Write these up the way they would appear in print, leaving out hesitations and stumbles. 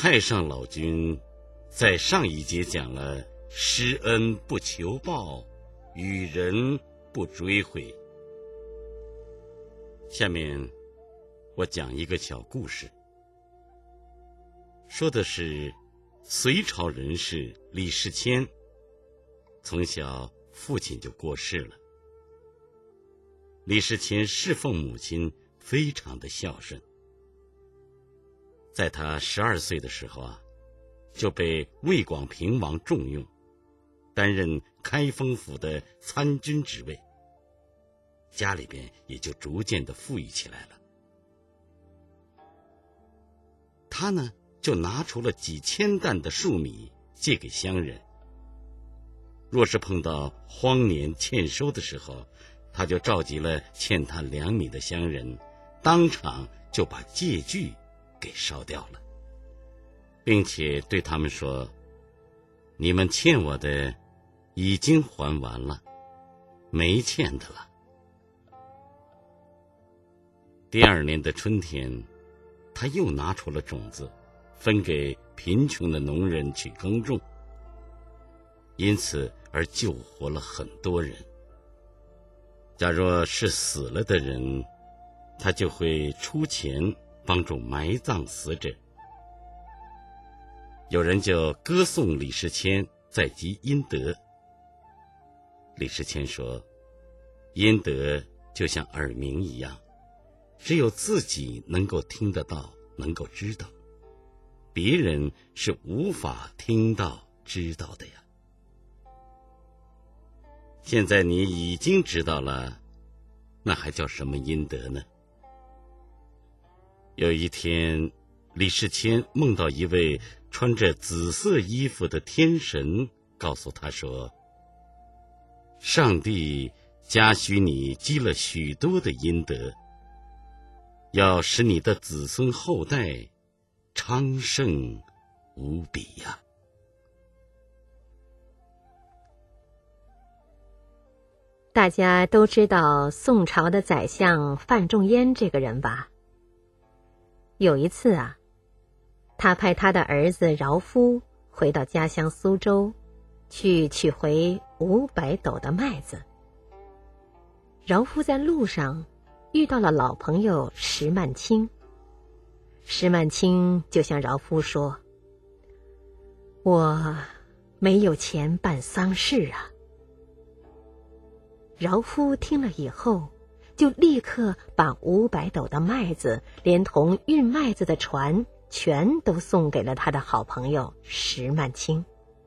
太上老君在上一节讲了施恩不求报，与人不追悔。下面我讲一个小故事，说的是隋朝人士李世谦，从小父亲就过世了。李世谦侍奉母亲非常的孝顺，在他12岁的时候就被魏广平王重用，担任开封府的参军职位，家里边也就逐渐的富裕起来了。他呢，就拿出了几千担的粟米借给乡人，若是碰到荒年欠收的时候，他就召集了欠他2米的乡人，当场就把借据给烧掉了，并且对他们说，你们欠我的已经还完了，没欠的了。第2年的春天，他又拿出了种子，分给贫穷的农人去耕种，因此而救活了很多人。假若是死了的人，他就会出钱帮助埋葬死者。有人就歌颂李世谦在积阴德。李世谦说，阴德就像耳鸣一样，只有自己能够听得到，能够知道，别人是无法听到知道的呀。现在你已经知道了，那还叫什么阴德呢？有一天，李世谦梦到一位穿着紫色衣服的天神，告诉他说，上帝嘉许你积了许多的阴德，要使你的子孙后代昌盛无比呀。 大家都知道宋朝的宰相范仲淹这个人吧？有一次他派他的儿子饶夫回到家乡苏州，去取回500斗的麦子。饶夫在路上遇到了老朋友石曼青，石曼青就向饶夫说，我没有钱办丧事饶夫听了以后，就立刻把500斗的麦子连同运麦子的船全都送给了他的好朋友石曼青。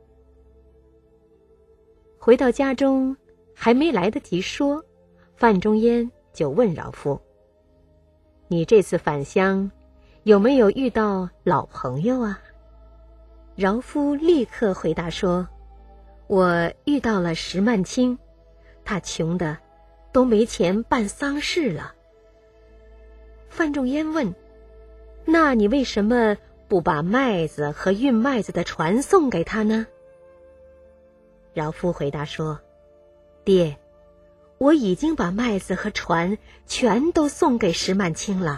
回到家中，还没来得及说，范仲淹就问饶夫，你这次返乡有没有遇到老朋友啊？饶夫立刻回答说，我遇到了石曼青，他穷的都没钱办丧事了。范仲淹问，那你为什么不把麦子和运麦子的船送给他呢？饶夫回答说，爹，我已经把麦子和船全都送给石曼青了。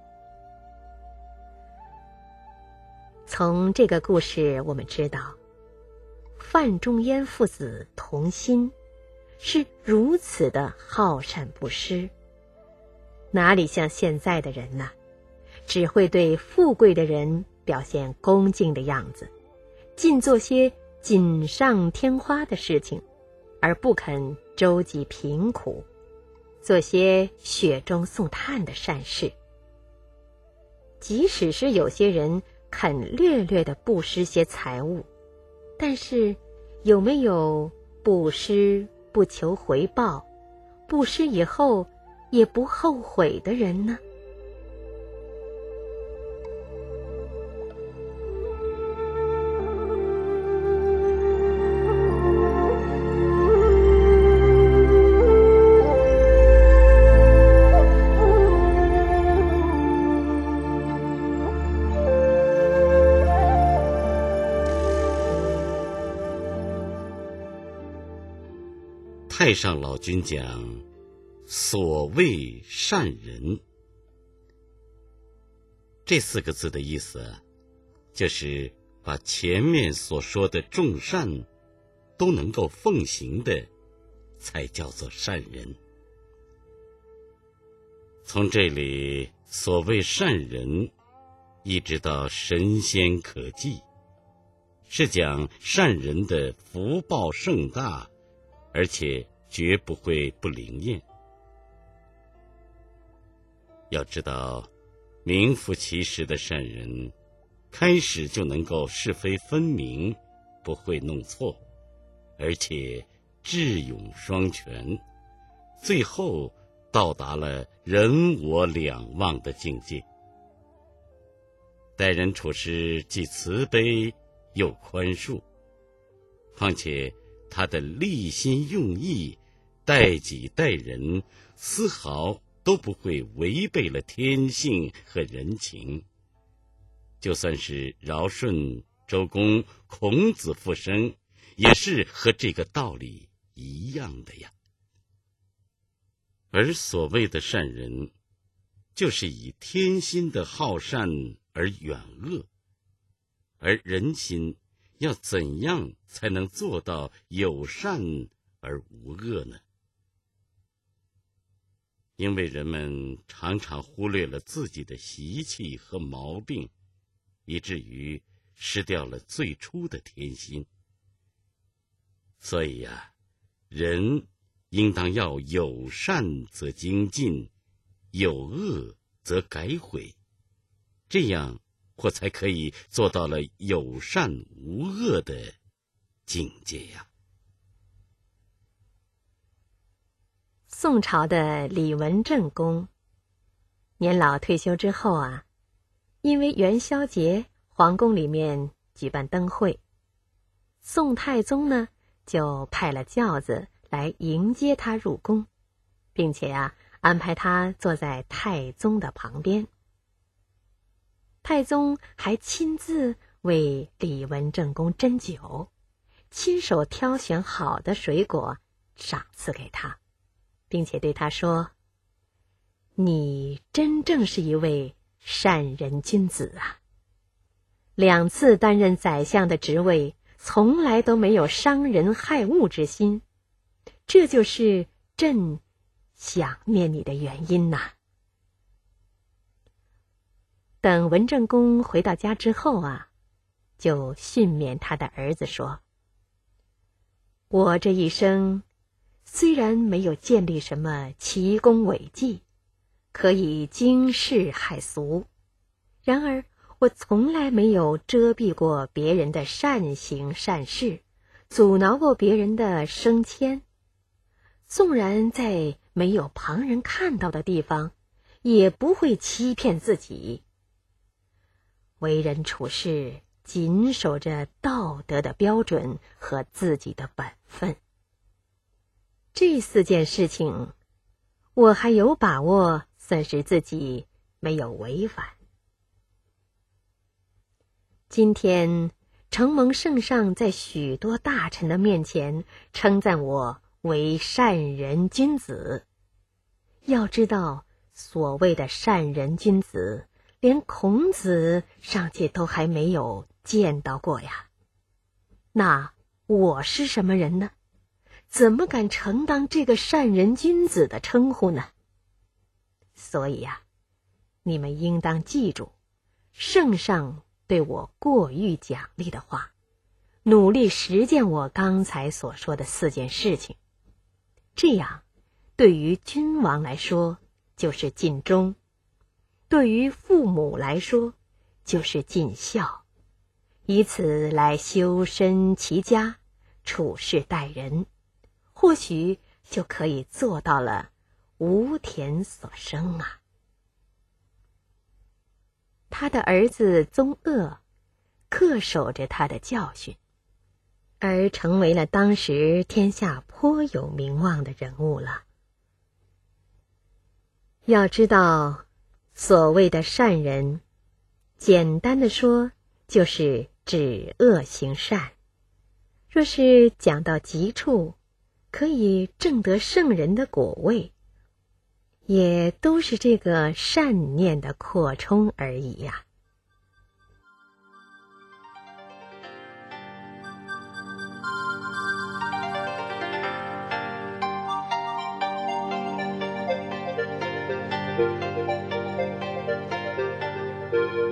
从这个故事我们知道，范仲淹父子同心，是如此的好善不施，哪里像现在的人呢？只会对富贵的人表现恭敬的样子，尽做些锦上添花的事情，而不肯周济贫苦，做些雪中送炭的善事。即使是有些人肯略略地布施些财物，但是有没有布施不求回报，布施以后也不后悔的人呢？ 太上老君讲所谓善人，这4个字的意思就是把前面所说的众善都能够奉行的，才叫做善人。从这里所谓善人，一直到神仙可祭，是讲善人的福报盛大，而且绝不会不灵验。要知道，名副其实的善人，开始就能够是非分明，不会弄错，而且智勇双全，最后到达了人我两忘的境界。待人处事既慈悲又宽恕，况且他的立心用意，待己待人，丝毫都不会违背了天性和人情。就算是尧舜、周公、孔子复生，也是和这个道理一样的呀。而所谓的善人，就是以天心的好善而远恶，而人心要怎样才能做到有善而无恶呢？因为人们常常忽略了自己的习气和毛病，以至于失掉了最初的天心。所以呀，人应当要有善则精进，有恶则改悔，这样或才可以做到了有善无恶的境界呀。 宋朝的李文正公年老退休之后啊，因为元宵节皇宫里面举办灯会，宋太宗呢就派了轿子来迎接他入宫，并且安排他坐在太宗的旁边。太宗还亲自为李文正公斟酒，亲手挑选好的水果赏赐给他，并且对他说：“你真正是一位善人君子啊！2次担任宰相的职位，从来都没有伤人害物之心，这就是朕想念你的原因呐。”等文正公回到家之后啊，就训勉他的儿子说：“我这一生虽然没有建立什么奇功伟绩，可以惊世骇俗，然而我从来没有遮蔽过别人的善行善事，阻挠过别人的升迁。纵然在没有旁人看到的地方，也不会欺骗自己。为人处事，谨守着道德的标准和自己的本分。这4件事情，我还有把握算是自己没有违反。今天承蒙圣上在许多大臣的面前称赞我为善人君子。要知道，所谓的善人君子，连孔子尚且都还没有见到过呀。那我是什么人呢？怎么敢承当这个善人君子的称呼呢？所以你们应当记住圣上对我过于奖励的话，努力实践我刚才所说的4件事情。这样，对于君王来说就是尽忠，对于父母来说就是尽孝，以此来修身齐家，处事待人，或许就可以做到了无田所生啊。他的儿子宗鄂恪守着他的教训，而成为了当时天下颇有名望的人物了。要知道，所谓的善人，简单的说就是止恶行善。若是讲到极处，可以证得圣人的果位，也都是这个善念的扩充而已呀。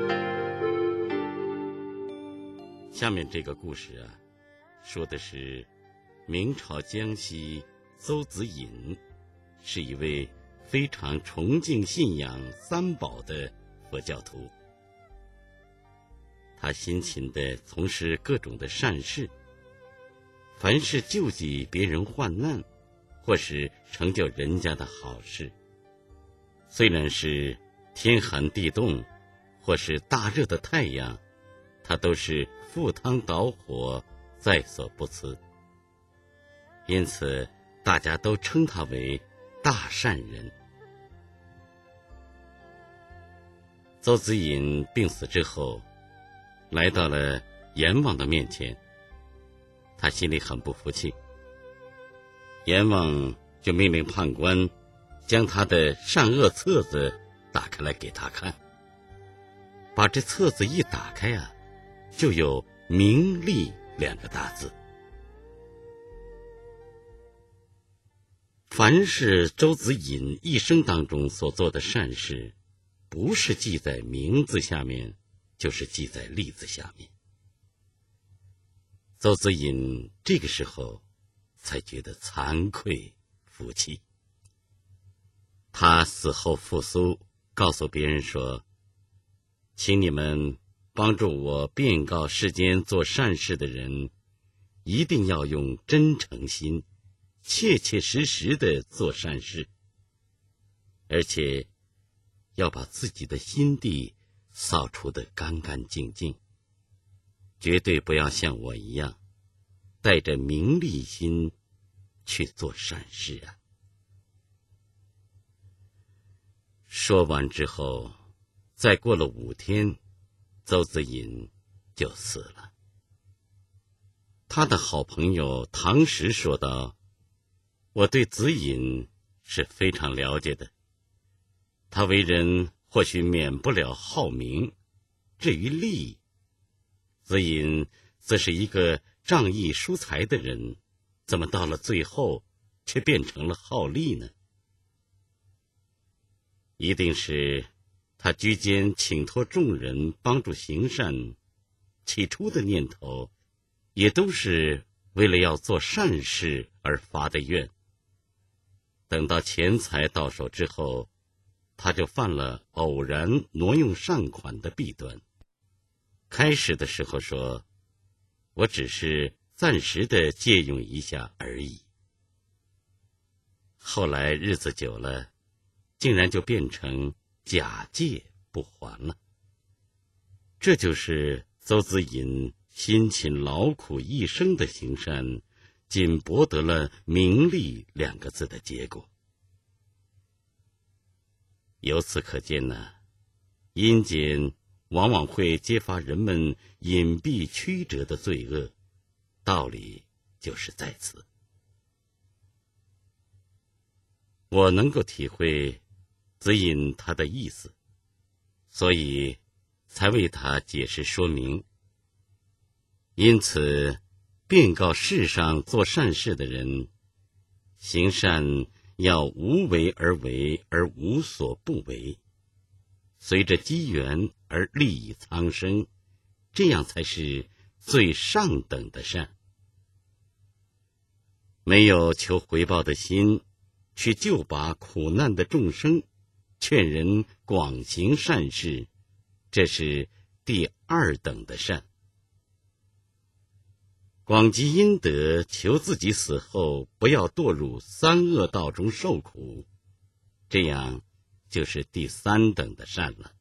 下面这个故事啊，说的是明朝江西邹子隐是一位非常崇敬信仰三宝的佛教徒。他辛勤地从事各种的善事，凡是救济别人患难，或是成就人家的好事，虽然是天寒地冻，或是大热的太阳，他都是赴汤蹈火，在所不辞。因此大家都称他为大善人。邹子隐病死之后，来到了阎王的面前，他心里很不服气。阎王就命令判官将他的善恶册子打开来给他看。把这册子一打开啊，就有名利两个大字。凡是邹子隐一生当中所做的善事，不是记在名字下面，就是记在利字下面。邹子隐这个时候才觉得惭愧服气。他死后复苏，告诉别人说，请你们帮助我遍告世间做善事的人，一定要用真诚心，切切实实的做善事，而且要把自己的心地扫除得干干净净，绝对不要像我一样带着名利心去做善事啊。说完之后，再过了5天，邹子隐就死了。他的好朋友唐时说道，我对子隐是非常了解的，他为人或许免不了好名，至于利，子隐则是一个仗义疏财的人，怎么到了最后却变成了好利呢？一定是他居间请托众人帮助行善，起初的念头也都是为了要做善事而发的愿。等到钱财到手之后，他就犯了偶然挪用善款的弊端。开始的时候说，我只是暂时的借用一下而已。后来日子久了，竟然就变成假借不还了。这就是邹子隐辛勤劳苦一生的行善，仅博得了名利2个字的结果。由此可见呢，阴间往往会揭发人们隐蔽曲折的罪恶，道理就是在此。我能够体会子隐他的意思，所以才为他解释说明。因此遍告世上做善事的人，行善要无为而为，而无所不为，随着机缘而利益苍生，这样才是最上等的善。没有求回报的心，去救拔苦难的众生，劝人广行善事，这是第2等的善。广积阴德，求自己死后不要堕入3恶道中受苦，这样就是第3等的善了。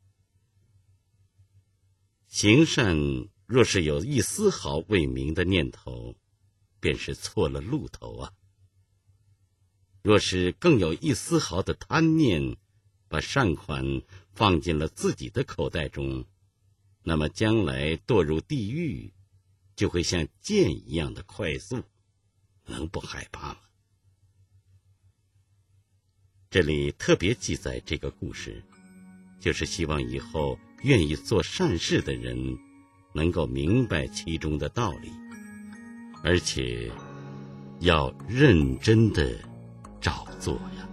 行善若是有一丝毫未明的念头，便是错了路头啊。若是更有一丝毫的贪念，把善款放进了自己的口袋中，那么将来堕入地狱，就会像箭一样的快速，能不害怕吗？这里特别记载这个故事，就是希望以后愿意做善事的人能够明白其中的道理，而且要认真的照做呀。